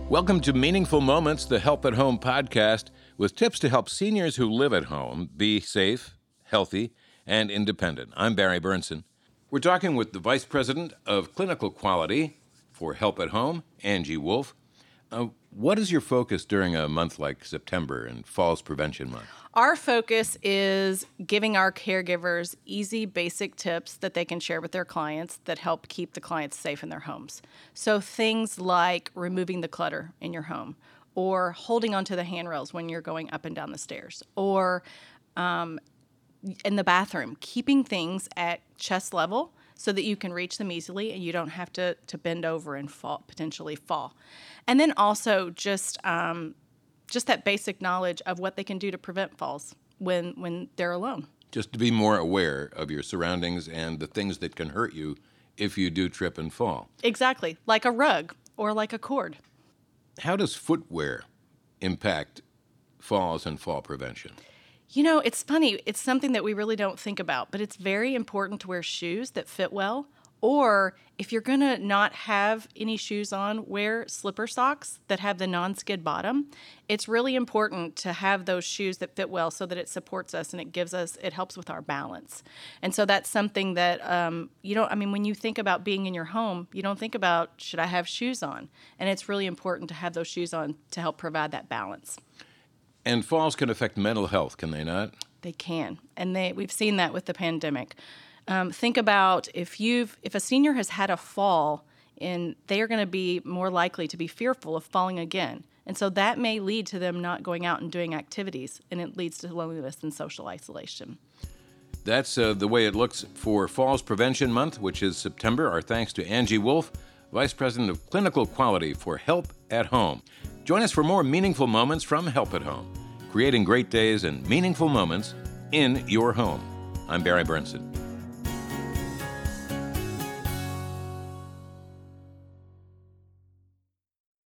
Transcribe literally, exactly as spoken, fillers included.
Welcome to Meaningful Moments, the Help at Home podcast, with tips to help seniors who live at home be safe, healthy, and independent. I'm Barry Burnson. We're talking with the Vice President of Clinical Quality for Help at Home, Angie Wolf. Uh, what is your focus during a month like September and Falls Prevention Month? Our focus is giving our caregivers easy, basic tips that they can share with their clients that help keep the clients safe in their homes. So things like removing the clutter in your home, or holding onto the handrails when you're going up and down the stairs, or um, in the bathroom, keeping things at chest level so that you can reach them easily and you don't have to, to bend over and fall, potentially fall. And then also just um, just that basic knowledge of what they can do to prevent falls when when they're alone. Just to be more aware of your surroundings and the things that can hurt you if you do trip and fall. Exactly, like a rug or like a cord. How does footwear impact falls and fall prevention? You know, it's funny. It's something that we really don't think about, but it's very important to wear shoes that fit well. Or if you're going to not have any shoes on, wear slipper socks that have the non-skid bottom. It's really important to have those shoes that fit well so that it supports us and it gives us, it helps with our balance. And so that's something that, um, you know, I mean, when you think about being in your home, you don't think about, should I have shoes on? And it's really important to have those shoes on to help provide that balance. And falls can affect mental health, can they not? They can. And they we've seen that with the pandemic. Um, think about if you've if a senior has had a fall, and they are going to be more likely to be fearful of falling again. And so that may lead to them not going out and doing activities, and it leads to loneliness and social isolation. That's uh, the way it looks for Falls Prevention Month, which is September. Our thanks to Angie Wolf, Vice President of Clinical Quality for Help at Home. Join us for more meaningful moments from Help at Home, creating great days and meaningful moments in your home. I'm Barry Burnson.